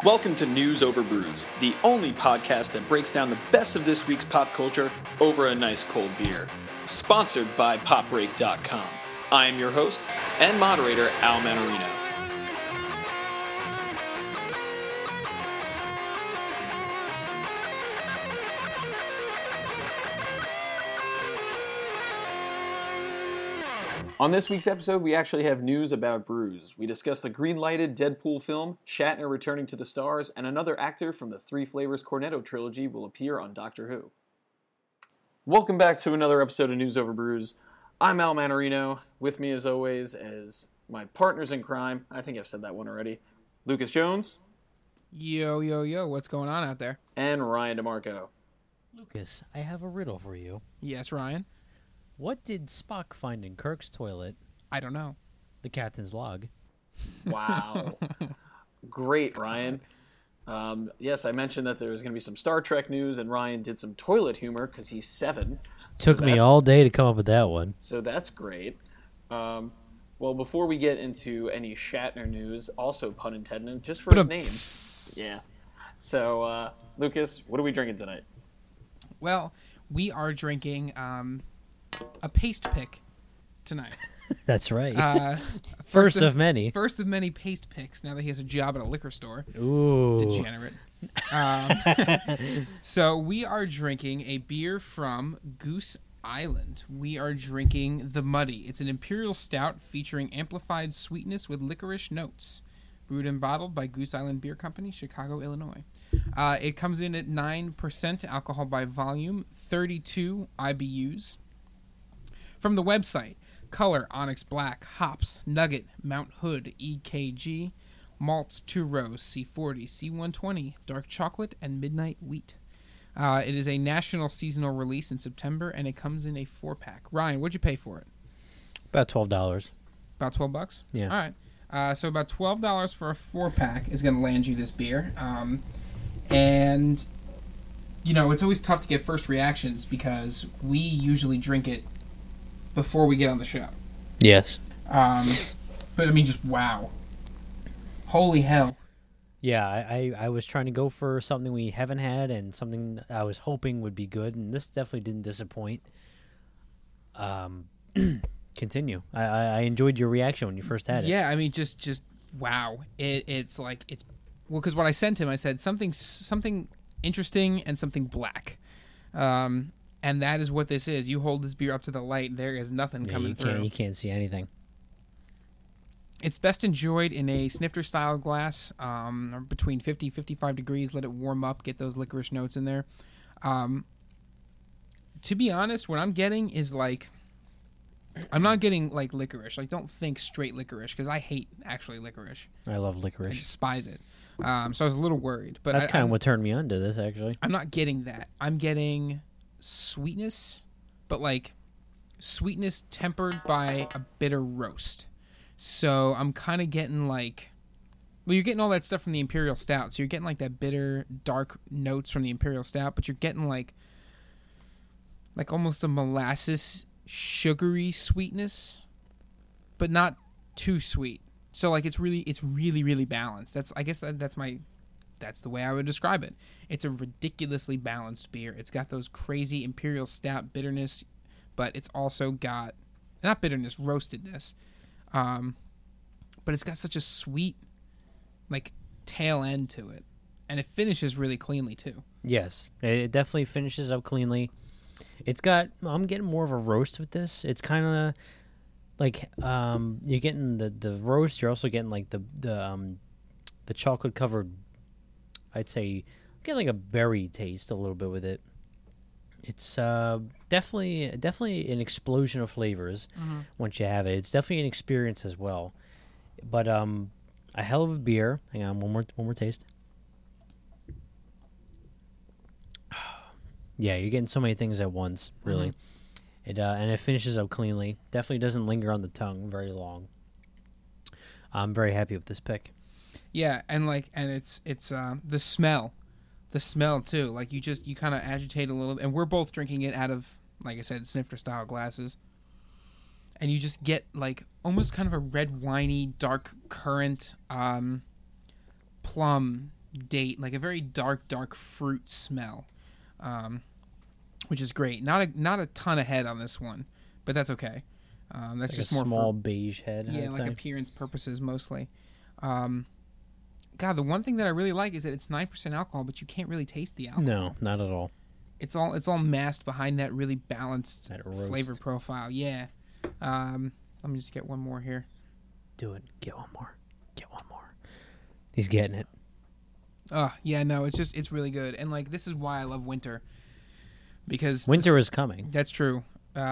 Welcome to News Over Brews, the only podcast that breaks down the best of this week's pop culture over a nice cold beer. Sponsored by PopBreak.com. I am your host and moderator, Al Manarino. On this week's episode, we actually have news about brews. We discuss the green-lighted Deadpool film, Shatner returning to the stars, and another actor from the Three Flavors Cornetto trilogy will appear on Doctor Who. Welcome back to another episode of News Over Brews. I'm Al Manarino. With me, as always, as my partners in crime. I think I've said that one already. Lucas Jones. Yo, yo, yo, what's going on out there? And Ryan DeMarco. Lucas, I have a riddle for you. Yes, Ryan? What did Spock find in Kirk's toilet? I don't know. The captain's log. Wow. Great, Ryan. Yes, I mentioned that there was going to be some Star Trek news, and Ryan did some toilet humor because he's 7. Took me all day to come up with that one. So that's great. Well, before we get into any Shatner news, also pun intended, just for his name. Yeah. So, Lucas, what are we drinking tonight? Well, we are drinking a paste pick tonight. That's right. First of many. First of many paste picks now that he has a job at a liquor store. Ooh. Degenerate. So we are drinking a beer from Goose Island. We are drinking the Muddy. It's an imperial stout featuring amplified sweetness with licorice notes. Brewed and bottled by Goose Island Beer Company, Chicago, Illinois. It comes in at 9% alcohol by volume, 32 IBUs. From the website, color, onyx black, hops, nugget, Mount Hood, EKG, malts, 2 rows, C40, C120, dark chocolate, and midnight wheat. It is a national seasonal release in September, and it comes in a 4-pack. Ryan, what'd you pay for it? About $12. About $12? Yeah. All right. So about $12 for a 4-pack is going to land you this beer. And, you know, it's always tough to get first reactions because we usually drink it before we get on the show. Yes. But I mean, just wow. Holy hell. Yeah, I was trying to go for something we haven't had and something I was hoping would be good, and this definitely didn't disappoint. Continue. I enjoyed your reaction when you first had it. Yeah, I mean, just wow. It's like, well, because what I sent him, I said something interesting and something black. And that is what this is. You hold this beer up to the light, there is nothing coming through. You can't see anything. It's best enjoyed in a snifter-style glass, between 50 55 degrees. Let it warm up, get those licorice notes in there. To be honest, what I'm getting is like, I'm not getting like licorice. Like, don't think straight licorice, because I hate actually licorice. I love I licorice. despise it. So I was a little worried. But That's kind of what turned me on to this, actually. I'm not getting that. I'm getting sweetness, but like sweetness tempered by a bitter roast. So I'm kind of getting like, well, you're getting all that stuff from the Imperial Stout. So you're getting like that bitter, dark notes from the Imperial Stout, but you're getting like almost a molasses, sugary sweetness, but not too sweet. So like it's really, really balanced. That's the way I would describe it. It's a ridiculously balanced beer. It's got those crazy Imperial Stout bitterness, but it's also got, not bitterness, roastedness. But it's got such a sweet, like, tail end to it. And it finishes really cleanly, too. Yes, it definitely finishes up cleanly. It's got, I'm getting more of a roast with this. It's kind of like, you're getting the roast. You're also getting, like, the chocolate-covered, I'd say, getting like a berry taste a little bit with it. It's definitely an explosion of flavors once you have it. It's definitely an experience as well. But a hell of a beer. Hang on, one more taste. Yeah, you're getting so many things at once, really. And it finishes up cleanly. Definitely doesn't linger on the tongue very long. I'm very happy with this pick. Yeah, and it's the smell too. Like you kind of agitate a little, and we're both drinking it out of, like I said, snifter style glasses, and you just get like almost kind of a red winey, dark currant, plum date, like a very dark fruit smell, which is great. Not a ton of head on this one, but that's okay. That's like just a more small for, beige head. yeah, I'd like say. appearance purposes mostly. God, the one thing that I really like is that it's 9% alcohol, but you can't really taste the alcohol. No, not at all. It's all masked behind that really balanced That roast. flavor profile. Yeah. Let me just get one more here. Do it. Get one more. Get one more. He's getting it. Yeah, no, it's really good. And like this is why I love winter. Because Winter is coming. That's true.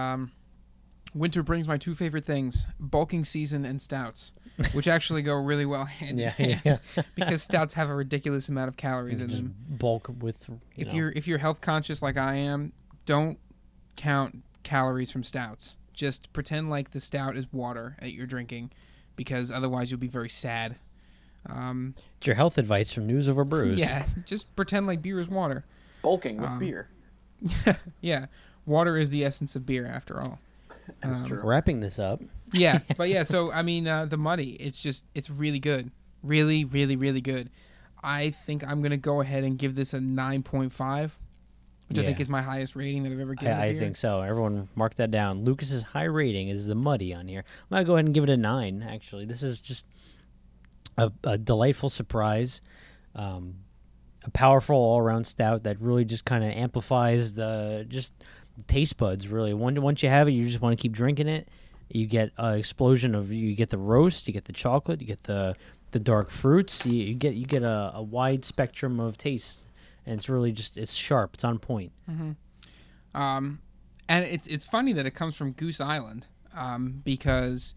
Winter brings my two favorite things, bulking season and stouts, which actually go really well hand in hand. Yeah. Because stouts have a ridiculous amount of calories in Just them. bulk with. If you're health conscious like I am, don't count calories from stouts. Just pretend like the stout is water that you're drinking, because otherwise you'll be very sad. It's your health advice from News Over Brews. Yeah, just pretend like beer is water. Bulking with beer. Yeah, water is the essence of beer after all. That's true. Wrapping this up. Yeah, but yeah, so I mean, the Muddy, it's really good. Really, really, really good. I think I'm going to go ahead and give this a 9.5, which I think is my highest rating that I've ever given. I think so. Everyone mark that down. Lucas's high rating is the Muddy on here. I'm going to go ahead and give it a 9, actually. This is just a delightful surprise. A powerful all-around stout that really just kind of amplifies the taste buds, really. Once you have it, you just want to keep drinking it. You get an explosion of, you get the roast, you get the chocolate, you get the dark fruits, you get a wide spectrum of taste, and it's really just, it's sharp, it's on point. And it's funny that it comes from Goose Island, because,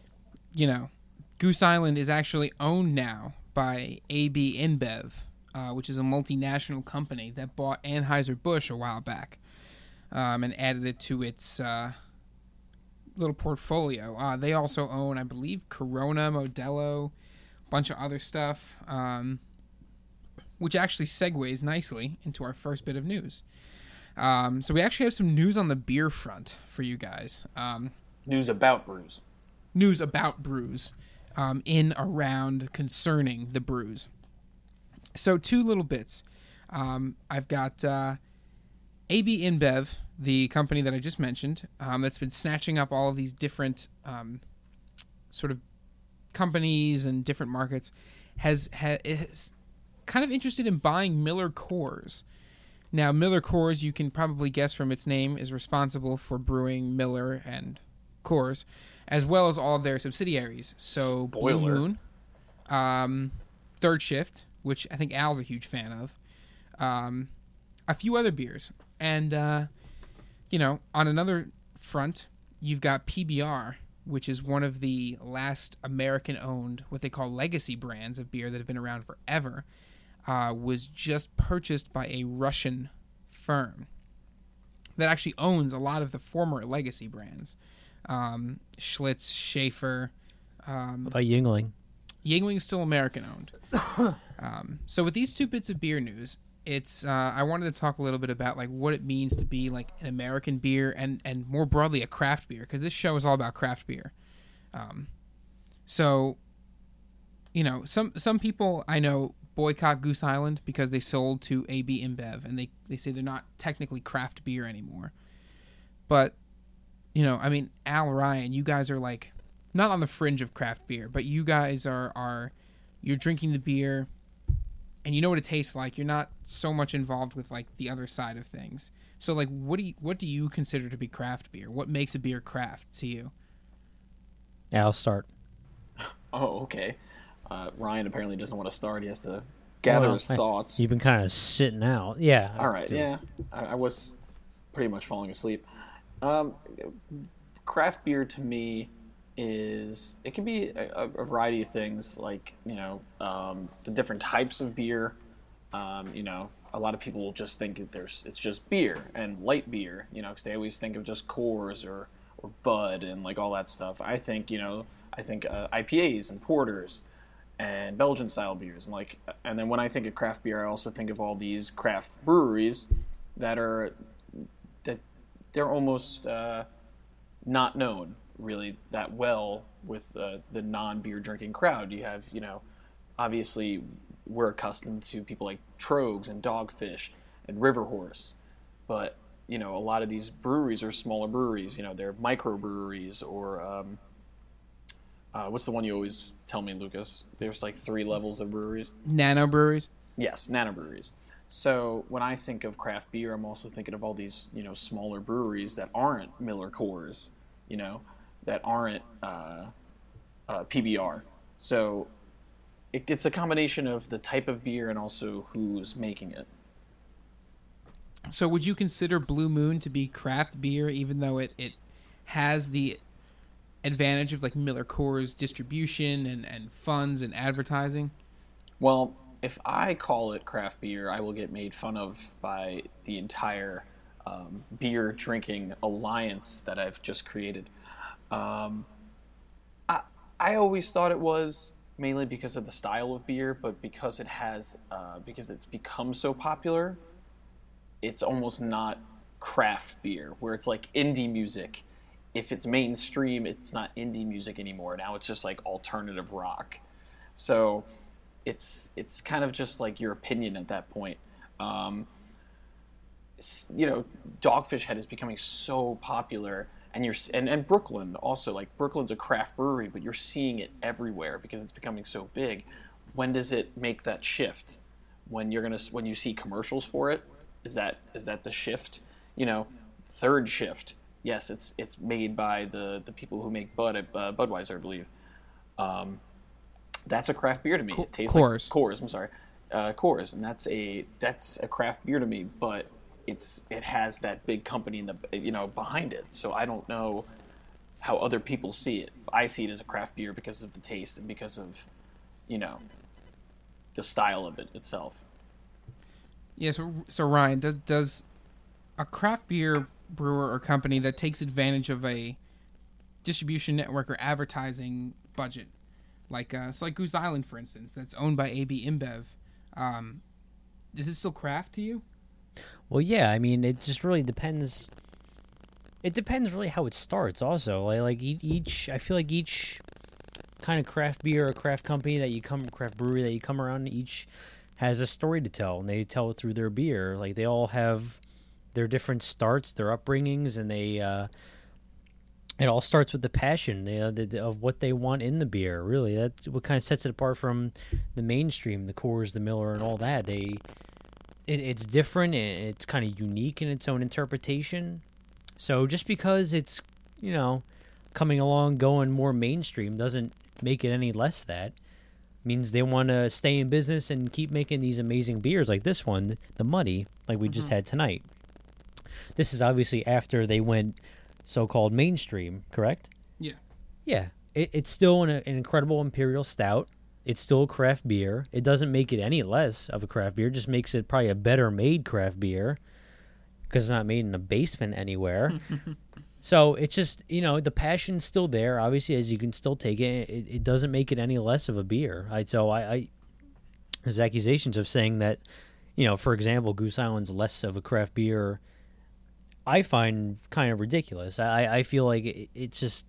Goose Island is actually owned now by AB InBev, which is a multinational company that bought Anheuser-Busch a while back, and added it to its little portfolio. They also own, I believe, Corona, Modelo, a bunch of other stuff, which actually segues nicely into our first bit of news. So we actually have some news on the beer front for you guys. News about brews. News about brews, in, around, concerning the brews. So two little bits. I've got AB InBev, the company that I just mentioned, that's been snatching up all of these different sort of companies and different markets, is kind of interested in buying Miller Coors. Now, Miller Coors, you can probably guess from its name, is responsible for brewing Miller and Coors, as well as all of their subsidiaries. So Blue Moon, Third Shift, which I think Al's a huge fan of, a few other beers. And, on another front, you've got PBR, which is one of the last American-owned, what they call legacy brands of beer that have been around forever, was just purchased by a Russian firm that actually owns a lot of the former legacy brands. Schlitz, Schaefer. What about Yuengling? Yuengling's still American-owned. So with these two bits of beer news, it's I wanted to talk a little bit about like what it means to be like an American beer and more broadly a craft beer, because this show is all about craft beer. So, some people I know boycott Goose Island because they sold to AB InBev, and they say they're not technically craft beer anymore. But, Al, Ryan, you guys are like not on the fringe of craft beer, but you guys are you're drinking the beer and you know what it tastes like. You're not so much involved with like the other side of things. So like what do you consider to be craft beer? What makes a beer craft to you? Yeah, I'll start. Oh, okay. Ryan apparently doesn't want to start. He has to gather his thoughts. You've been kind of sitting out. Yeah. All right, yeah. I was pretty much falling asleep. Craft beer to me it can be a variety of things, like, the different types of beer. A lot of people will just think it's just beer and light beer, because they always think of just Coors or Bud and like all that stuff. I think IPAs and porters and Belgian style beers, and then when I think of craft beer, I also think of all these craft breweries that they're almost not known really that well with the non-beer drinking crowd. You have, obviously we're accustomed to people like Trogs and Dogfish and River Horse, but a lot of these breweries are smaller breweries. They're microbreweries, or what's the one you always tell me, Lucas? There's like 3 levels of breweries. Nano breweries. Yes, nano breweries. So when I think of craft beer, I'm also thinking of all these smaller breweries that aren't Miller Coors, that aren't PBR. So it's a combination of the type of beer and also who's making it. So would you consider Blue Moon to be craft beer, even though it has the advantage of like Miller Coors distribution and funds and advertising? Well, if I call it craft beer, I will get made fun of by the entire beer drinking alliance that I've just created. I always thought it was, mainly because of the style of beer, but because because it's become so popular, it's almost not craft beer, where it's like indie music. If it's mainstream, it's not indie music anymore. Now it's just like alternative rock. So it's kind of just like your opinion at that point. Dogfish Head is becoming so popular, and Brooklyn also. Like, Brooklyn's a craft brewery, but you're seeing it everywhere because it's becoming so big. When does it make that shift? When you see commercials for it? Is that the shift? Third shift. Yes, it's made by the people who make Bud at Budweiser, I believe. That's a craft beer to me. It tastes Coors. like Coors. I'm sorry, Coors, and that's a craft beer to me. But it has that big company in the behind it. So I don't know how other people see it. I see it as a craft beer because of the taste and because of the style of it itself. Yeah. So Ryan, does a craft beer brewer or company that takes advantage of a distribution network or advertising budget, like Goose Island, for instance, that's owned by AB InBev, is it still craft to you? Well, yeah. I mean, it just really depends. It depends really how it starts. Also, like each, I feel like each kind of craft beer or craft company craft brewery that you come around, each has a story to tell, and they tell it through their beer. Like, they all have their different starts, their upbringings, and it all starts with the passion of what they want in the beer. Really, that's what kind of sets it apart from the mainstream, the Coors, the Miller, and all that. It's different, and it's kind of unique in its own interpretation. So just because it's coming along, going more mainstream, doesn't make it any less that. Means they want to stay in business and keep making these amazing beers like this one, the Muddy, like we just had tonight. This is obviously after they went so-called mainstream, correct? Yeah. Yeah. It's still an incredible imperial stout. It's still a craft beer. It doesn't make it any less of a craft beer. It just makes it probably a better made craft beer because it's not made in a basement anywhere. So it's just, the passion's still there. Obviously, as you can still take it, it doesn't make it any less of a beer. There's accusations of saying that, for example, Goose Island's less of a craft beer, I find kind of ridiculous. I feel like it's just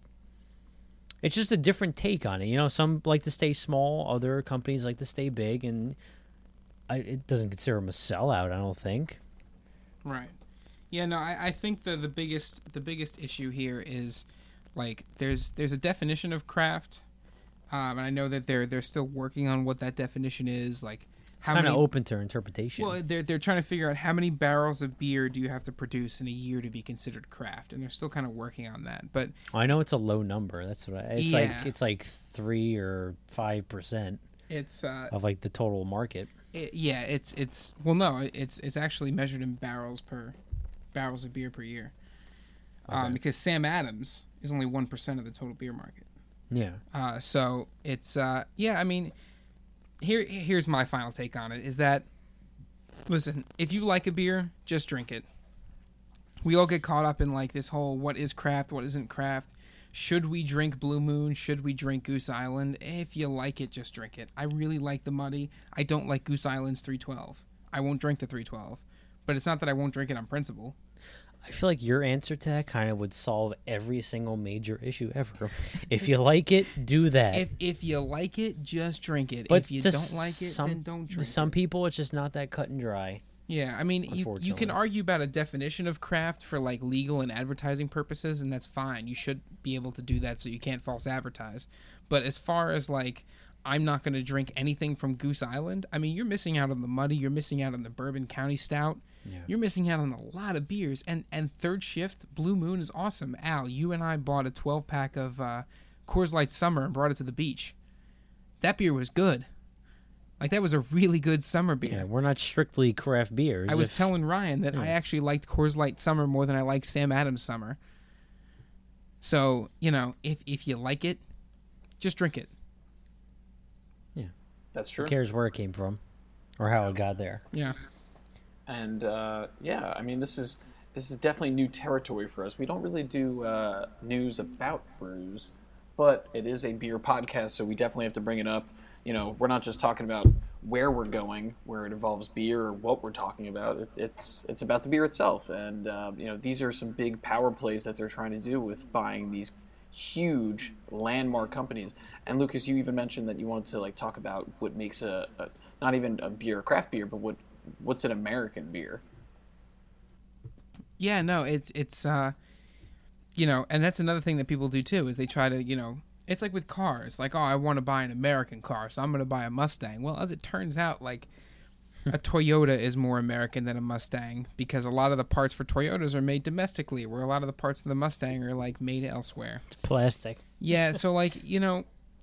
a different take on it. Some like to stay small, other companies like to stay big, and it doesn't consider them a sellout, I don't think. Right. Yeah, no, I think the biggest issue here is, like, there's a definition of craft, and I know that they're still working on what that definition is. Like, how kind of many, open to interpretation. Well, they're trying to figure out how many barrels of beer do you have to produce in a year to be considered craft, and they're still kind of working on that. But I know it's a low number. That's what it's like 3 or 5%. It's of like the total market. It's actually measured in barrels of beer per year, because Sam Adams is only 1% of the total beer market. Yeah. So it's I mean, here's my final take on it: is that, listen, if you like a beer, just drink it. We all get caught up in like this whole what is craft, what isn't craft. Should we drink Blue Moon? Should we drink Goose Island? If you like it, just drink it. I really like the Muddy. I don't like Goose Island's 312. I won't drink the 312. But it's not that I won't drink it on principle. I feel like your answer to that kind of would solve every single major issue ever. If you like it, do that. If you like it, just drink it. But if you to don't like it, then don't drink some it. people, it's just not that cut and dry. Yeah, I mean, you can Unfortunately. argue about a definition of craft for like legal and advertising purposes, and that's fine. You should be able to do that so you can't false advertise. But as far as like, I'm not going to drink anything from Goose Island, I mean, you're missing out on the Muddy, you're missing out on the Bourbon County Stout, you're missing out on a lot of beers. And Third Shift, Blue Moon is awesome. Al, you and I bought a 12-pack of Coors Light Summer and brought it to the beach. That beer was good. Like, that was a really good summer beer. Yeah, we're not strictly craft beers. I was telling Ryan that I actually liked Coors Light Summer more than I liked Sam Adams Summer. So, you know, if you like it, just drink it. Yeah. That's true. Who cares where it came from or how it got there? Yeah. And yeah, I mean, this is definitely new territory for us. We don't really do news about brews, but it is a beer podcast, so we definitely have to bring it up. You know, we're not just talking about where we're going, where it involves beer, or what we're talking about. It's about the beer itself, and you know, these are some big power plays that they're trying to do with buying these huge landmark companies. And Lucas, you even mentioned that you wanted to like talk about what makes a not even a beer, craft beer, but what's an American beer. Yeah, no, it's you know, and that's another thing that people do too, is they try to, you know, it's like with cars, like, oh, I want to buy an American car, so I'm going to buy a Mustang. Well, as it turns out, like, a Toyota is more American than a Mustang, because a lot of the parts for Toyotas are made domestically, where a lot of the parts of the Mustang are, like, made elsewhere. It's plastic. Yeah, so, like, you know,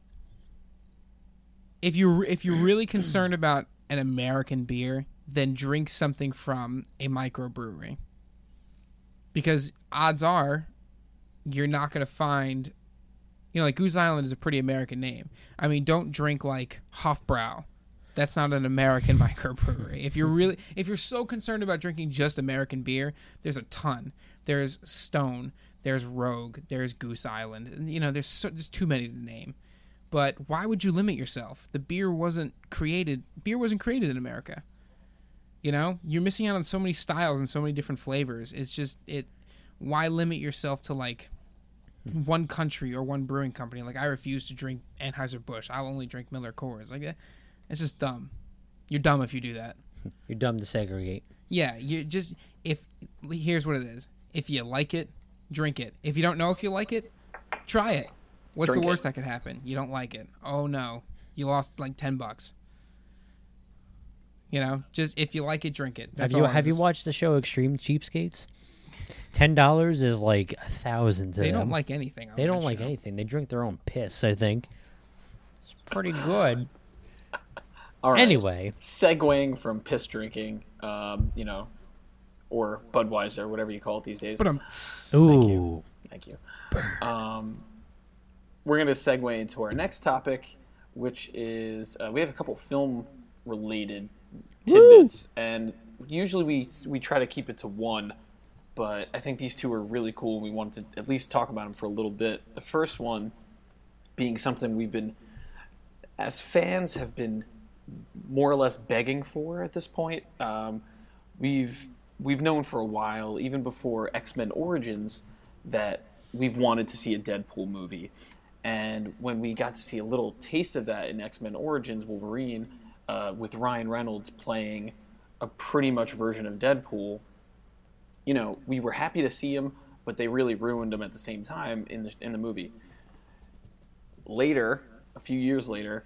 if you're really concerned about an American beer, then drink something from a microbrewery. Because odds are you're not going to find, you know, like Goose Island is a pretty American name. I mean, don't drink like Hofbrau. That's not an American microbrewery. If you're so concerned about drinking just American beer, there's a ton. There's Stone, there's Rogue, there's Goose Island. And, you know, there's too many to name. But why would you limit yourself? Beer wasn't created in America. You know, you're missing out on so many styles and so many different flavors. It's just why limit yourself to like one country or one brewing company? Like, I refuse to drink Anheuser-Busch. I'll only drink Miller Coors. Like, it's just dumb. You're dumb if you do that. You're dumb to segregate. Yeah, here's what it is. If you like it, drink it. If you don't know if you like it, try it. What's Drink the worst it. that could happen? You don't like it. Oh no, you lost like $10. You know, just if you like it, drink it. That's Have you watched the show Extreme Cheapskates? $10 is like 1,000 to them. They don't like anything. They don't like anything. They drink their own piss, I think. It's pretty good. All right. Anyway. Segueing from piss drinking, you know, or Budweiser, whatever you call it these days. But Ooh. Thank you. We're going to segue into our next topic, which is we have a couple film-related tidbits, and usually we try to keep it to one, but I think these two are really cool, and we wanted to at least talk about them for a little bit. The first one being something we've been, as fans, have been more or less begging for at this point. We've known for a while, even before X-Men Origins, that we've wanted to see a Deadpool movie. And when we got to see a little taste of that in X-Men Origins Wolverine, with Ryan Reynolds playing a pretty much version of Deadpool, you know, we were happy to see him, but they really ruined him at the same time in the movie. Later, a few years later,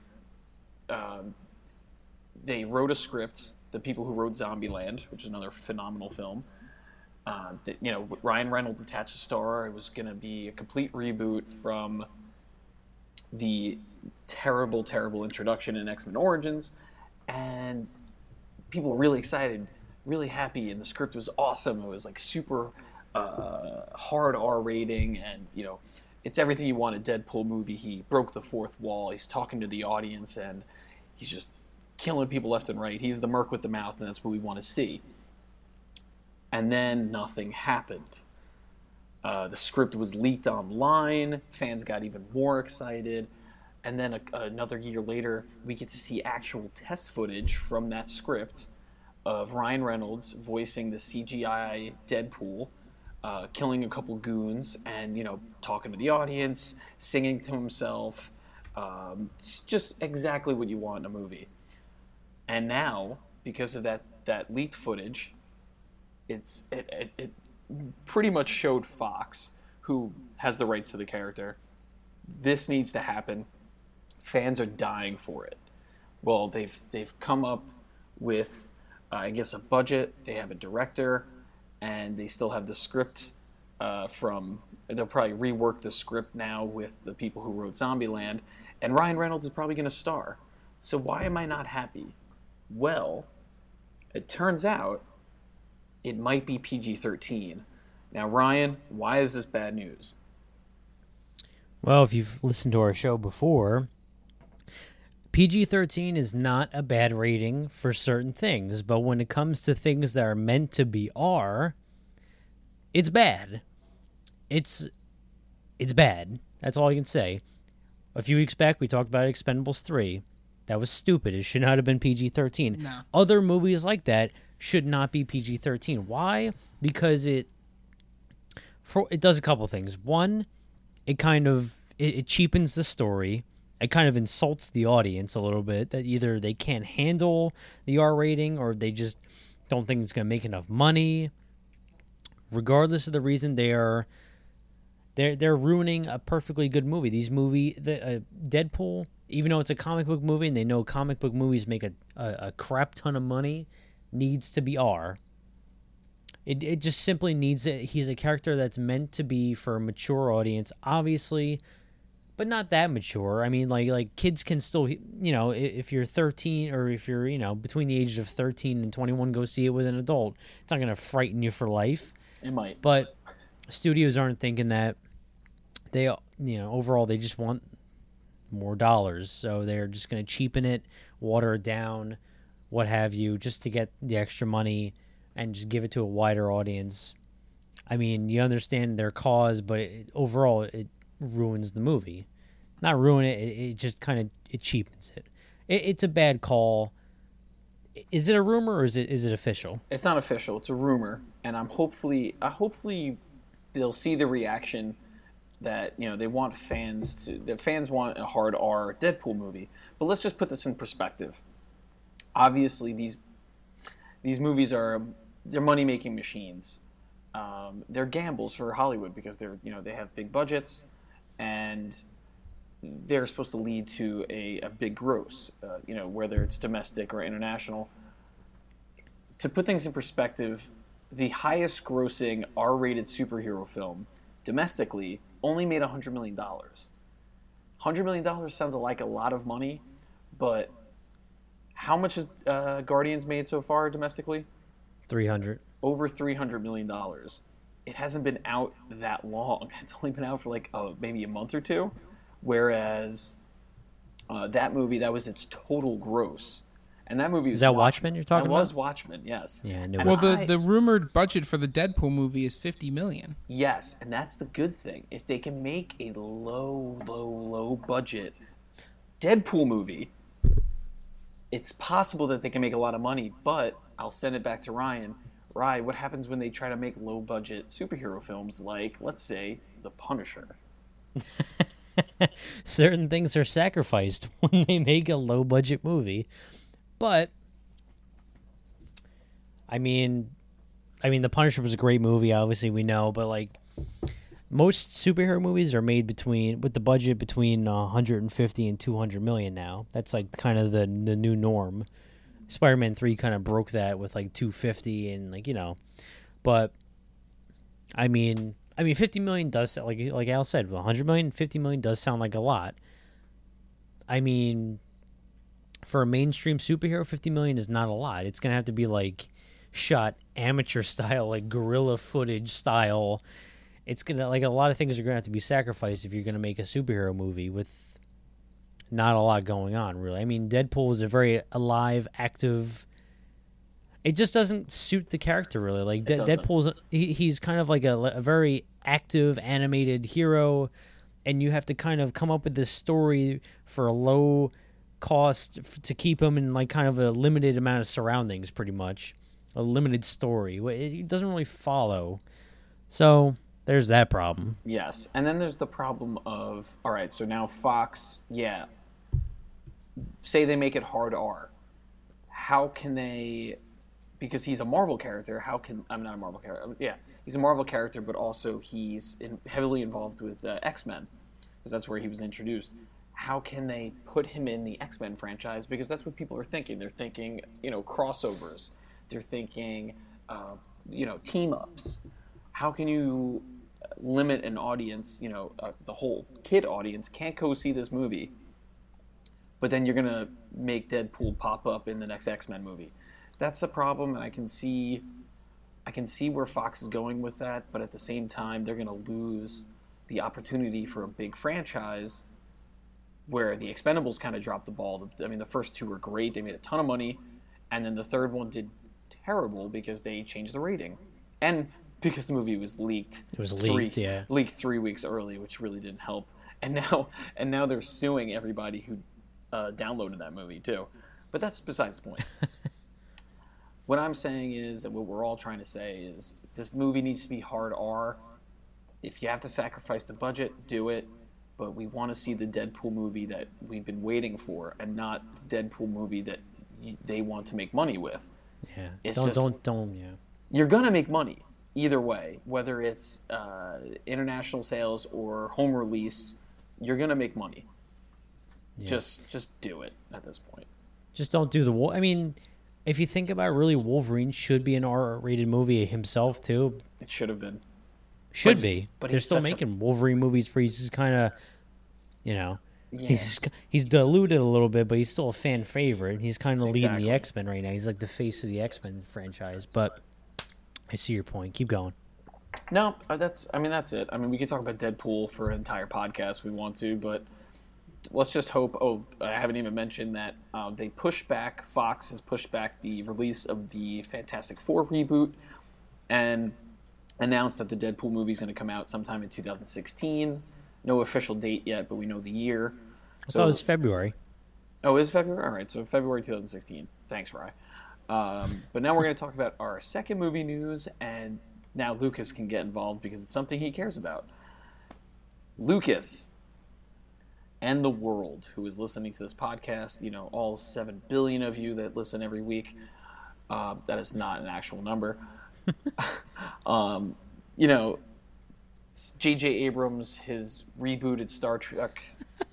they wrote a script. The people who wrote Zombieland, which is another phenomenal film, that, you know, Ryan Reynolds attached a star. It was going to be a complete reboot from the terrible, terrible introduction in X-Men Origins, and people were really excited, really happy, and the script was awesome. It was like super hard R rating, and, you know, it's everything you want a Deadpool movie. He broke the fourth wall. He's talking to the audience, and he's just killing people left and right. He's the merc with the mouth, and that's what we want to see. And then nothing happened. The script was leaked online. Fans got even more excited. And then another year later, we get to see actual test footage from that script of Ryan Reynolds voicing the CGI Deadpool, killing a couple goons and, talking to the audience, singing to himself. It's just exactly what you want in a movie. And now, because of that leaked footage, it pretty much showed Fox, who has the rights to the character, this needs to happen. Fans are dying for it. Well, they've come up with, I guess, a budget. They have a director, and they still have the script from. They'll probably rework the script now with the people who wrote Zombieland, and Ryan Reynolds is probably going to star. So why am I not happy? Well, it turns out it might be PG-13. Now, Ryan, why is this bad news? Well, if you've listened to our show before, PG-13 is not a bad rating for certain things, but when it comes to things that are meant to be R, it's bad. It's bad. That's all I can say. A few weeks back, we talked about Expendables 3. That was stupid. It should not have been PG-13. No. Other movies like that should not be PG-13. Why? Because it does a couple things. One, it cheapens the story. It kind of insults the audience a little bit, that either they can't handle the R rating or they just don't think it's going to make enough money. Regardless of the reason, they're ruining a perfectly good movie. Deadpool, even though it's a comic book movie and they know comic book movies make a crap ton of money, needs to be R. It just simply needs it. He's a character that's meant to be for a mature audience, obviously, but not that mature. I mean, like kids can still, if you're 13 or if you're, between the ages of 13 and 21, go see it with an adult. It's not going to frighten you for life. It might. But studios aren't thinking that. They, overall, they just want more dollars. So they're just going to cheapen it, water it down, what have you, just to get the extra money and just give it to a wider audience. I mean, you understand their cause, but overall, it ruins the movie. Not ruin it, it just kind of it cheapens it. It's a bad call. Is it a rumor or is it official? It's not official. It's a rumor, and hopefully they'll see the reaction that they want fans to. The fans want a hard R Deadpool movie. But let's just put this in perspective. Obviously, these movies they're money making machines. They're gambles for Hollywood because they have big budgets, and they're supposed to lead to a big gross, whether it's domestic or international. To put things in perspective, the highest grossing R-rated superhero film domestically only made $100 million. $100 million sounds like a lot of money, but how much has Guardians made so far domestically? 300. Over $300 million. It hasn't been out that long. It's only been out for maybe a month or two. Whereas that movie, that was its total gross. And that movie is that Watchmen you're talking about? That was Watchmen, yes. Yeah, I knew. Well, the rumored budget for the Deadpool movie is $50 million. Yes, and that's the good thing. If they can make a low budget Deadpool movie, it's possible that they can make a lot of money. But I'll send it back to Ryan. Ryan, what happens when they try to make low budget superhero films like, let's say, The Punisher? Certain things are sacrificed when they make a low budget movie. But I mean The Punisher was a great movie, obviously we know, but most superhero movies are made with the budget between 150 and 200 million now. That's kind of the new norm. Spider-Man 3 kind of broke that with 250 and but I mean 50 million does, like Al said, 100 million, 50 million does sound like a lot. I mean, for a mainstream superhero, 50 million is not a lot. It's going to have to be shot amateur style, guerrilla footage style. It's going to, a lot of things are going to have to be sacrificed if you're going to make a superhero movie with not a lot going on, really. I mean, Deadpool is a very alive, active. It just doesn't suit the character, really. Deadpool's, he's kind of a very active, animated hero, and you have to kind of come up with this story for a low cost to keep him in kind of a limited amount of surroundings, pretty much. A limited story. It doesn't really follow. So there's that problem. Yes, and then there's the problem of, all right, so now Fox, yeah, say they make it hard R. How can they, because he's a Marvel character, I'm not a Marvel character, yeah, he's a Marvel character, but also he's heavily involved with X-Men, because that's where he was introduced. How can they put him in the X-Men franchise? Because that's what people are thinking. They're thinking, crossovers. They're thinking, team-ups. How can you limit an audience, the whole kid audience can't go see this movie, but then you're going to make Deadpool pop up in the next X-Men movie? That's the problem, and I can see where Fox is going with that, but at the same time, they're going to lose the opportunity for a big franchise where the Expendables kind of dropped the ball. I mean, the first two were great. They made a ton of money, and then the third one did terrible because they changed the rating. And because the movie was leaked. It was leaked, yeah. Leaked 3 weeks early, which really didn't help. And now they're suing everybody who downloaded that movie too. But that's besides the point. What I'm saying is, and what we're all trying to say is, this movie needs to be hard R. If you have to sacrifice the budget, do it. But we want to see the Deadpool movie that we've been waiting for, and not the Deadpool movie that they want to make money with. Yeah. It's don't. Yeah. You're gonna make money either way, whether it's international sales or home release. You're gonna make money. Yeah. Just do it at this point. Just don't do the. I mean, if you think about it, really, Wolverine should be an R-rated movie himself too. It should have been. Should be, but they're still making Wolverine movies where he's just kind of, yeah. he's diluted a little bit, but he's still a fan favorite. He's kind of leading the X-Men right now. He's like the face of the X-Men franchise. But I see your point. Keep going. No, that's it. I mean, we could talk about Deadpool for an entire podcast if we want to, but let's just hope. Oh, I haven't even mentioned that Fox has pushed back the release of the Fantastic Four reboot, and announced that the Deadpool movie is going to come out sometime in 2016. No official date yet, but we know the year. I thought it was February. Oh, it is February? All right, so February 2016. Thanks, Rye. But now we're going to talk about our second movie news, and now Lucas can get involved because it's something he cares about. Lucas and the world who is listening to this podcast, all 7 billion of you that listen every week, that is not an actual number. J.J. Abrams, his rebooted Star Trek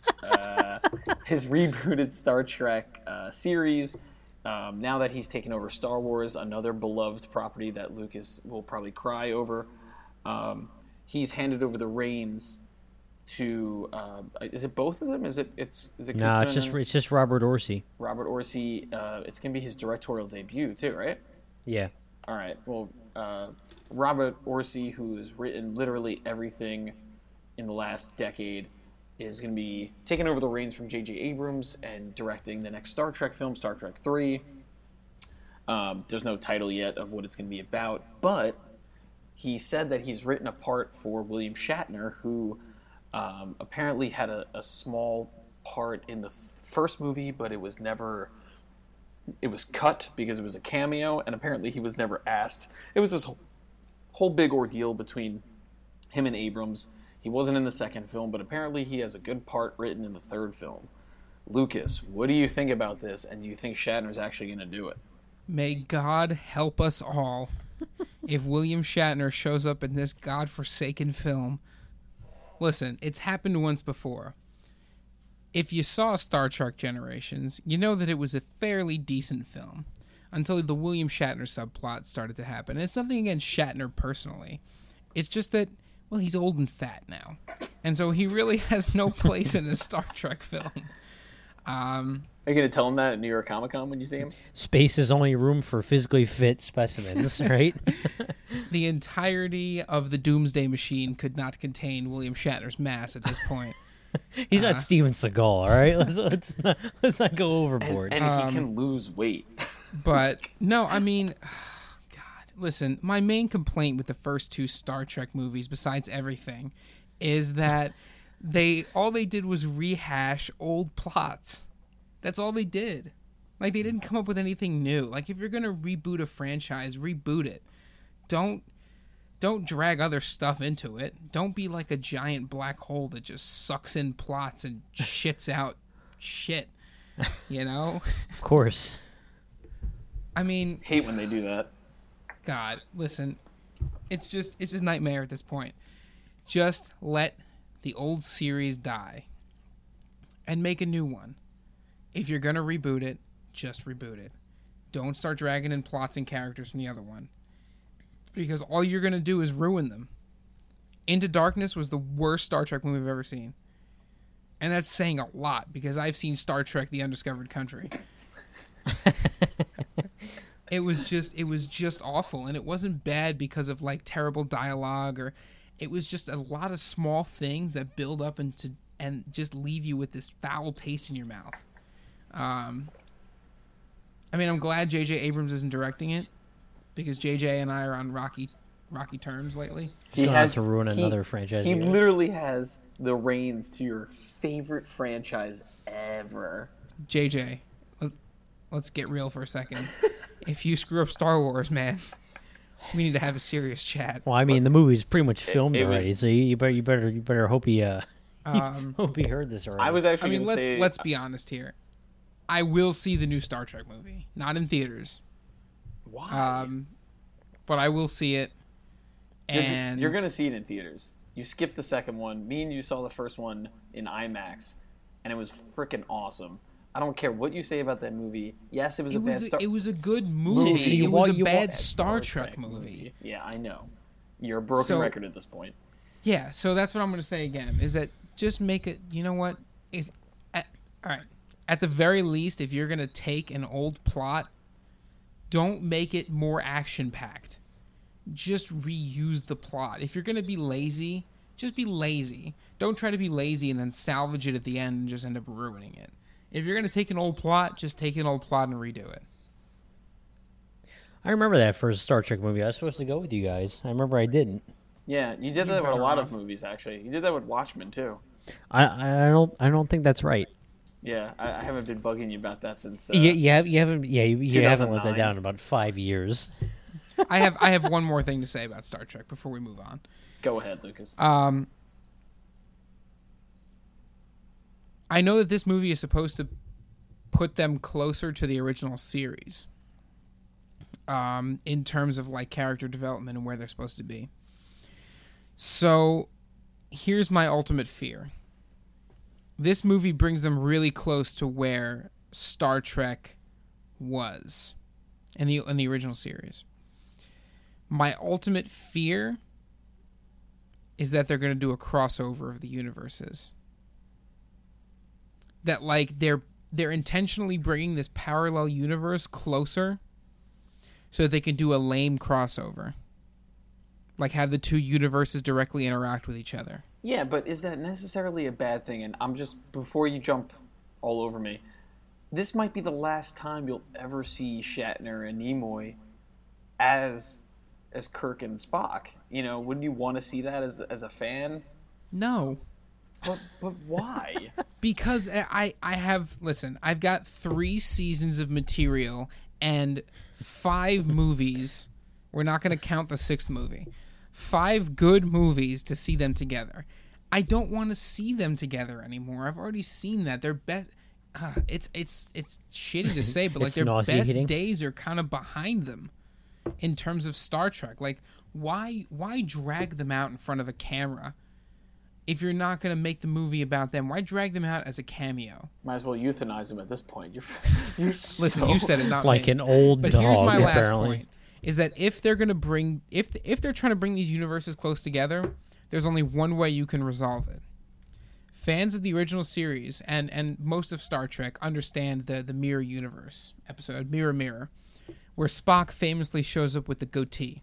series, now that he's taken over Star Wars, another beloved property that Lucas will probably cry over, he's handed over the reins to is it both of them? Is it No, it's just Robert Orci. Robert Orci. It's gonna be his directorial debut too, right? Yeah. All right. Well, Robert Orci, who has written literally everything in the last decade, is going to be taking over the reins from J.J. Abrams and directing the next Star Trek film, Star Trek 3. There's no title yet of what it's going to be about, but he said that he's written a part for William Shatner, who apparently had a small part in the first movie, but it was cut because it was a cameo, and apparently he was never asked. It was this whole big ordeal between him and Abrams. He wasn't in the second film, but apparently he has a good part written in the third film. Lucas, what do you think about this, and do you think Shatner's actually going to do it? May God help us all if William Shatner shows up in this godforsaken film. Listen, it's happened once before. If you saw Star Trek Generations, you know that it was a fairly decent film until the William Shatner subplot started to happen. And it's nothing against Shatner personally. It's just that, well, he's old and fat now. And so he really has no place in a Star Trek film. Are you going to tell him that at New York Comic Con when you see him? Space is only room for physically fit specimens, right? The entirety of the Doomsday Machine could not contain William Shatner's mass at this point. He's not Steven Seagal, all right? Let's not go overboard. And he can lose weight. But, no, I mean, God, listen, my main complaint with the first two Star Trek movies, besides everything, is that all they did was rehash old plots. That's all they did. Like, they didn't come up with anything new. Like, if you're going to reboot a franchise, reboot it. Don't don't drag other stuff into it. Don't be like a giant black hole that just sucks in plots and shits out shit. You know? Of course. I mean, Hate when they do that. God, listen, it's just nightmare at this point. Just let the old series die and make a new one. If you're gonna reboot it, just reboot it. Don't start dragging in plots and characters from the other one, because all you're gonna do is ruin them. Into Darkness was the worst Star Trek movie I've ever seen, and that's saying a lot because I've seen Star Trek: The Undiscovered Country. It was just awful, and it wasn't bad because of like terrible dialogue, or it was just a lot of small things that build up into and just leave you with this foul taste in your mouth. I mean, I'm glad J.J. Abrams isn't directing it, because J.J. and I are on rocky terms lately. He's going to have to ruin another franchise. He literally has the reins to your favorite franchise ever. J.J., let's get real for a second. If you screw up Star Wars, man, we need to have a serious chat. Well, I mean, the movie's pretty much filmed already, was, so you better hope he hope he heard this already. I was actually going to say... let's be honest here. I will see the new Star Trek movie, not in theaters. Why? But I will see it. And you're going to see it in theaters. You skipped the second one. Me and you saw the first one in IMAX, and it was freaking awesome. I don't care what you say about that movie. Yes, it was it was a good movie. It was a bad Star Trek movie. Yeah, I know. You're a broken record at this point. Yeah, so that's what I'm going to say again, is that just make it, you know what? All right. At the very least, if you're going to take an old plot, don't make it more action-packed. Just reuse the plot. If you're going to be lazy, just be lazy. Don't try to be lazy and then salvage it at the end and just end up ruining it. If you're going to take an old plot, just take an old plot and redo it. I remember that first Star Trek movie. I was supposed to go with you guys. I remember I didn't. Yeah, you did that with a lot of movies, actually. You did that with Watchmen, too. I don't think that's right. Yeah, I haven't been bugging you about that since... you haven't let that down in about 5 years. I have one more thing to say about Star Trek before we move on. Go ahead, Lucas. I know that this movie is supposed to put them closer to the original series, in terms of like character development and where they're supposed to be. So, here's my ultimate fear. This movie brings them really close to where Star Trek was in the original series. My ultimate fear is that they're going to do a crossover of the universes. That like they're intentionally bringing this parallel universe closer so that they can do a lame crossover. Like have the two universes directly interact with each other. Yeah, but is that necessarily a bad thing? And I'm just, before you jump all over me, this might be the last time you'll ever see Shatner and Nimoy as Kirk and Spock. You know, wouldn't you want to see that as a fan? No. But why? Because I've got 3 seasons of material and 5 movies. We're not going to count the 6th movie. 5 good movies to see them together. I don't want to see them together anymore. I've already seen that. Their best... it's shitty to say, but like their best days are kind of behind them in terms of Star Trek. Like, why drag them out in front of a camera if you're not going to make the movie about them? Why drag them out as a cameo? Might as well euthanize them at this point. You're Listen, you said it, not like me. An old but dog. Here's my last apparently. point: is that if they're going to bring, if they're trying to bring these universes close together, there's only one way you can resolve it. Fans of the original series and most of Star Trek understand the Mirror Universe episode, Mirror Mirror, where Spock famously shows up with the goatee.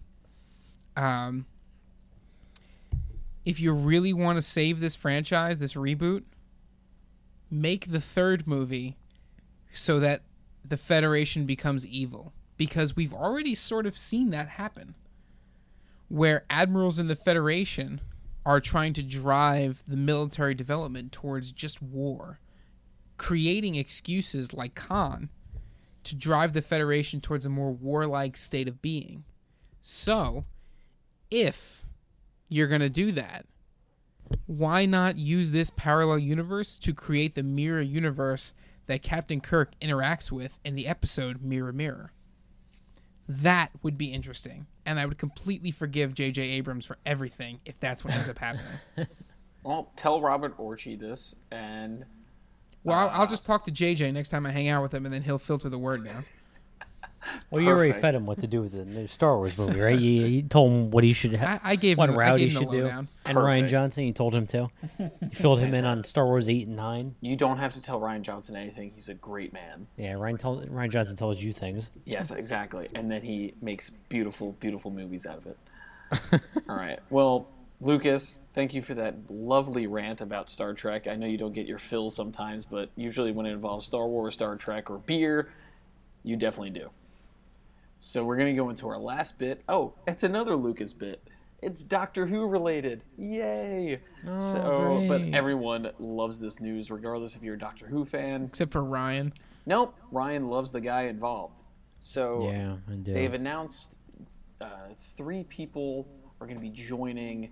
If you really want to save this franchise, this reboot, make the 3rd movie so that the Federation becomes evil. Because we've already sort of seen that happen. Where admirals in the Federation are trying to drive the military development towards just war. Creating excuses like Khan to drive the Federation towards a more warlike state of being. So, if you're going to do that, why not use this parallel universe to create the mirror universe that Captain Kirk interacts with in the episode Mirror Mirror? That would be interesting, and I would completely forgive J.J. Abrams for everything if that's what ends up happening. Well, tell Robert Orci this, and... Well, I'll just talk to JJ next time I hang out with him, and then he'll filter the word down. Well, you already fed him what to do with the new Star Wars movie, right? You told him what he should have. I gave what him, route I gave he him should the do. lowdown. And Ryan Perfect. Johnson, you told him to. You filled him in on Star Wars 8 and 9. You don't have to tell Ryan Johnson anything. He's a great man. Yeah, Ryan Johnson tells you things. Yes, exactly. And then he makes beautiful, beautiful movies out of it. All right. Well, Lucas, thank you for that lovely rant about Star Trek. I know you don't get your fill sometimes, but usually when it involves Star Wars, Star Trek, or beer, you definitely do. So we're going to go into our last bit. Oh, it's another Lucas bit. It's Doctor Who related. Yay! Oh, but great. everyone loves this news, regardless if you're a Doctor Who fan. Except for Ryan. Nope, Ryan loves the guy involved. So Yeah, I do. they've announced 3 people are going to be joining,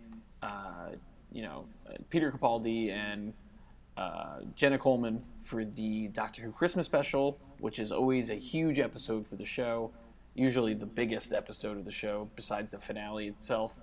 Peter Capaldi and Jenna Coleman for the Doctor Who Christmas special, which is always a huge episode for the show, usually the biggest episode of the show besides the finale itself.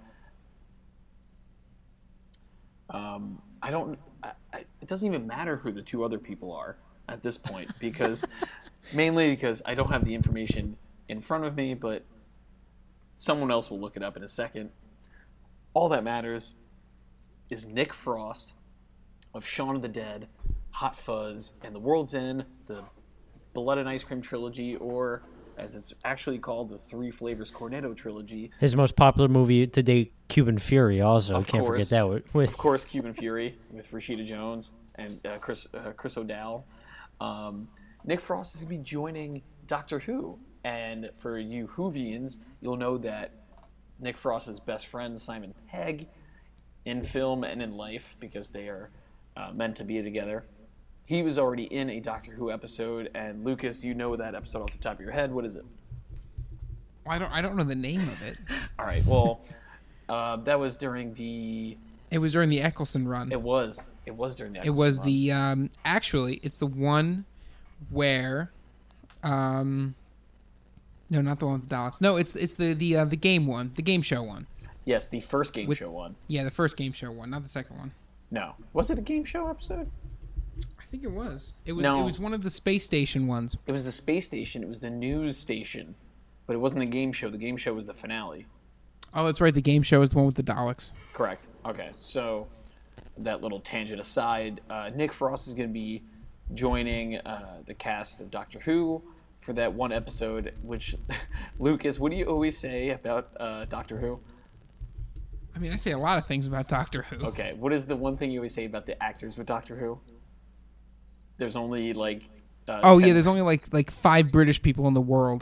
It doesn't even matter who the 2 other people are at this point, because mainly because I don't have the information in front of me, but someone else will look it up in a second. All that matters is Nick Frost of Shaun of the Dead, Hot Fuzz, and The World's End, the Blood and Ice Cream trilogy, or as it's actually called, the Three Flavors Cornetto trilogy. His most popular movie to date, Cuban Fury, also. Of Can't course. forget that. With Of course, Cuban Fury with Rashida Jones and Chris O'Dowd. Nick Frost is going to be joining Doctor Who. And for you Whovians, you'll know that Nick Frost's best friend, Simon Pegg, in film and in life, because they are meant to be together. He was already in a Doctor Who episode, and Lucas, you know that episode off the top of your head. What is it? I don't know the name of it. All right, well, that was during the... It was during the Eccleston run. It was during the It was Eccleston run. the actually it's the one where no, not the one with the Daleks. No, it's the game one, the game show one. Yes, the first game show one. Yeah, the first game show one, not the second one. No. Was it a game show episode? I think it was. It was No. It was one of the space station ones. It was the space station. It was the news station. But it wasn't the game show. The game show was the finale. Oh, that's right. The game show is the one with the Daleks. Correct. Okay, so that little tangent aside, Nick Frost is going to be joining the cast of Doctor Who for that one episode, which, Lucas, what do you always say about Doctor Who? I mean, I say a lot of things about Doctor Who. Okay, what is the one thing you always say about the actors with Doctor Who? There's only, like... Oh 10 yeah, there's only like 5 British people in the world.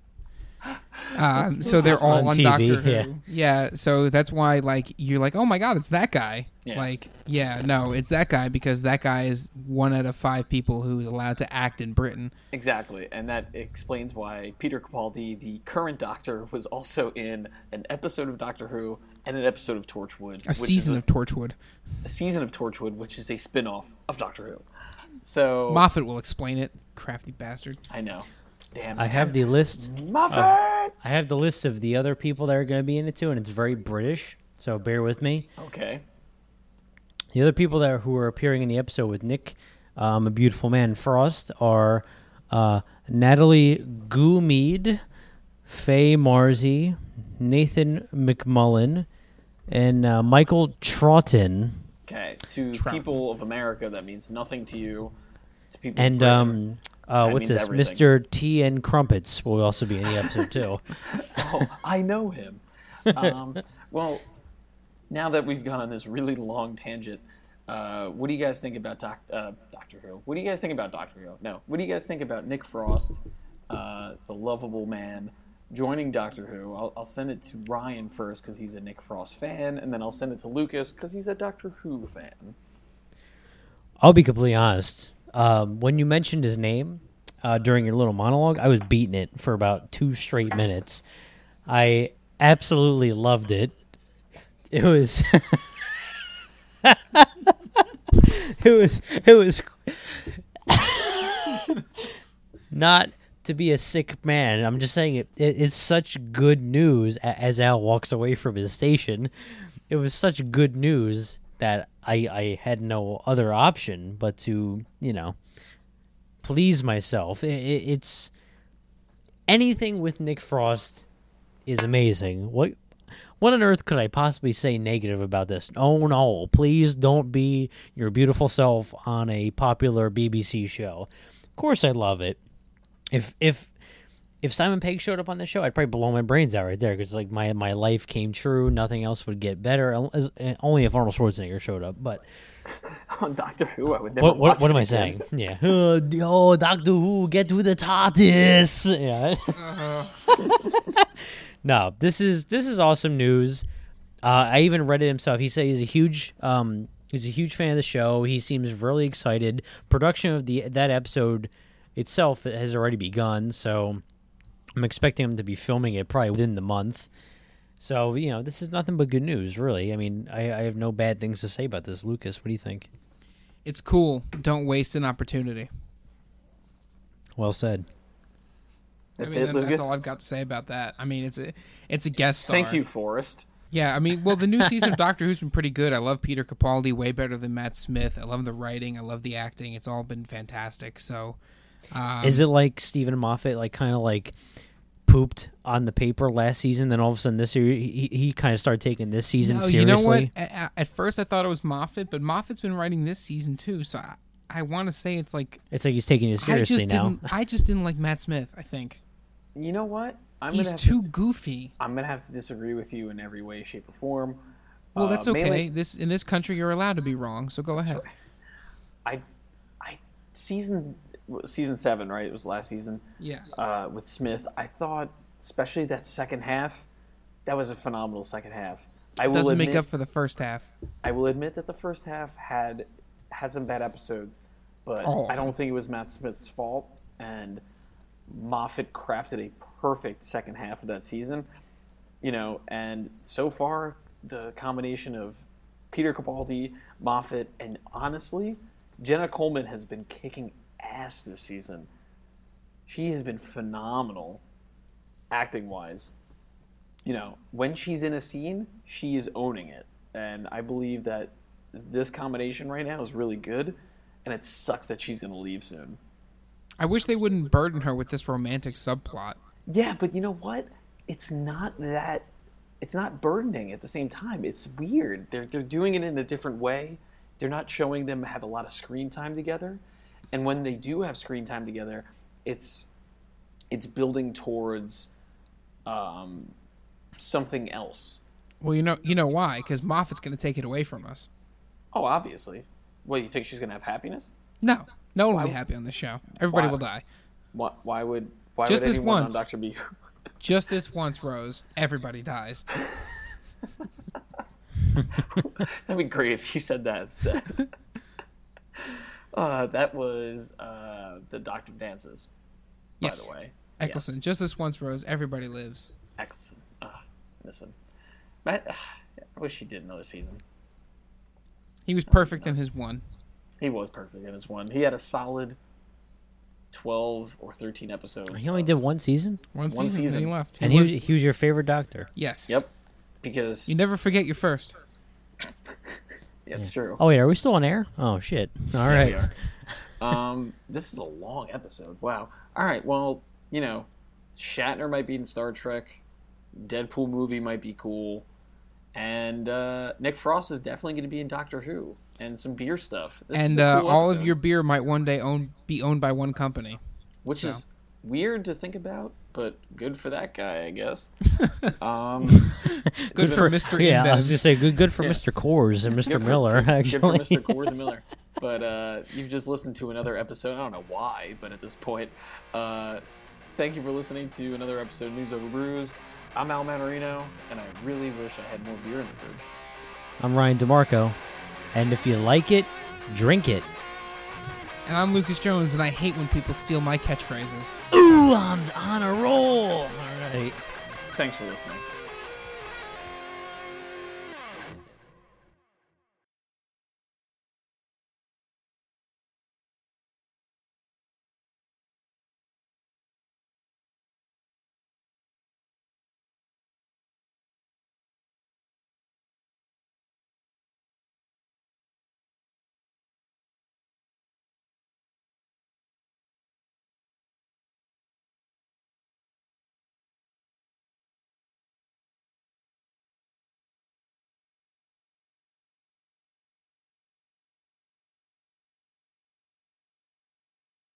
So they're all On on TV, Doctor Who. yeah. Yeah, so that's why like you're like, oh my god, it's that guy. Yeah. Like, yeah, no, it's that guy because that guy is 1 out of 5 people who's allowed to act in Britain. Exactly, and that explains why Peter Capaldi, the current Doctor, was also in an episode of Doctor Who and an episode of Torchwood. A season of Torchwood. A season of Torchwood, which is a spin-off of Doctor Who. So Moffat will explain it. Crafty bastard. I know. Damn. I have the list. Moffat. I have the list of the other people that are going to be in it too, and it's very British. So bear with me. Okay. The other people who are appearing in the episode with Nick, A Beautiful Man Frost, are Natalie Goomead, Faye Marzi, Nathan McMullen, and Michael Troughton. Okay. To people of America, that means nothing to you. To people. And of Britain, what's means this? everything. Mr. T.N. Crumpets will also be in the episode too. Oh, I know him. Well, now that we've gone on this really long tangent, what do you guys think about Doctor Who? What do you guys think about Doctor Who? No. What do you guys think about Nick Frost, the lovable man, joining Doctor Who? I'll send it to Ryan first because he's a Nick Frost fan, and then I'll send it to Lucas because he's a Doctor Who fan. I'll be completely honest. When you mentioned his name during your little monologue, I was beating it for about 2 straight minutes. I absolutely loved it. it was it was not to be a sick man. I'm just saying it's such good news as Al walks away from his station. It was such good news that I had no other option but to, please myself. It's anything with Nick Frost is amazing. What on earth could I possibly say negative about this? Oh no, please don't be your beautiful self on a popular BBC show. Of course I love it. If Simon Pegg showed up on the show, I'd probably blow my brains out right there because like my life came true. Nothing else would get better. Only if Arnold Schwarzenegger showed up. But on Doctor Who, I would never. What am I saying? Yeah. Oh, Doctor Who, get to the TARDIS. Yeah. No, this is awesome news. I even read it himself. He said he's a huge fan of the show. He seems really excited. Production of that episode itself has already begun, so I'm expecting him to be filming it probably within the month. So, this is nothing but good news, really. I mean, I have no bad things to say about this. Lucas, what do you think? It's cool. Don't waste an opportunity. Well said. That's all I've got to say about that. I mean, it's a guest star. Thank you, Forrest. Yeah, I mean, well, the new season of Doctor Who's been pretty good. I love Peter Capaldi way better than Matt Smith. I love the writing. I love the acting. It's all been fantastic. So, is it like Stephen Moffat, like kind of like pooped on the paper last season, then all of a sudden this year he kind of started taking this season seriously? You know what? At first I thought it was Moffat, but Moffat's been writing this season too. So I want to say it's like he's taking it seriously now. I just didn't like Matt Smith. I think. You know what? He's too goofy. I'm gonna have to disagree with you in every way, shape, or form. Well, that's okay. Mainly, in this country, you're allowed to be wrong. So go ahead. Right. Season 7, right? It was last season. Yeah. With Smith, I thought, especially that second half, that was a phenomenal second half. It doesn't make up for the first half. I will admit that the first half had some bad episodes, but I don't think it was Matt Smith's fault. And Moffat crafted a perfect second half of that season, and so far the combination of Peter Capaldi, Moffat, and honestly, Jenna Coleman has been kicking ass this season. She has been phenomenal acting-wise. When she's in a scene, she is owning it, and I believe that this combination right now is really good, and it sucks that she's going to leave soon. I wish they wouldn't burden her with this romantic subplot. Yeah, but you know what? It's not burdening at the same time. It's weird. They're doing it in a different way. They're not showing them have a lot of screen time together. And when they do have screen time together, it's building towards something else. Well, you know why? Because Moffat's going to take it away from us. Oh, obviously. What, you think she's going to have happiness? No. No one will be happy on this show. Everybody will die. Why would just this anyone once on Dr. B? Just this once, Rose. Everybody dies. That'd be great if she said that instead. That was the Doctor Dances, by the way. Eccleston. Yes. Just this once, Rose. Everybody lives. Eccleston. Listen. I wish he did another season. He was perfect in his one. He was perfect in his one. He had a solid 12 or 13 episodes. He only did one season? One season, and he left. And he was your favorite Doctor? Yes. Yep. Because... You never forget your first. It's true. Oh, wait, are we still on air? Oh, shit. All right. Yeah, we are. This is a long episode. Wow. All right, well, Shatner might be in Star Trek. Deadpool movie might be cool. And Nick Frost is definitely going to be in Doctor Who. And some beer stuff. And cool all of your beer might one day be owned by one company. Which is weird to think about, but good for that guy, I guess. Good for Mr. Yeah, InBev. I was going to say, good for Mr. Coors and Mr. Miller, actually. Good for Mr. Coors and Miller. But you've just listened to another episode. I don't know why, but at this point, thank you for listening to another episode of News Over Brews. I'm Al Manarino, and I really wish I had more beer in the fridge. I'm Ryan DeMarco. And if you like it, drink it. And I'm Lucas Jones, and I hate when people steal my catchphrases. Ooh, I'm on a roll. All right. Thanks for listening.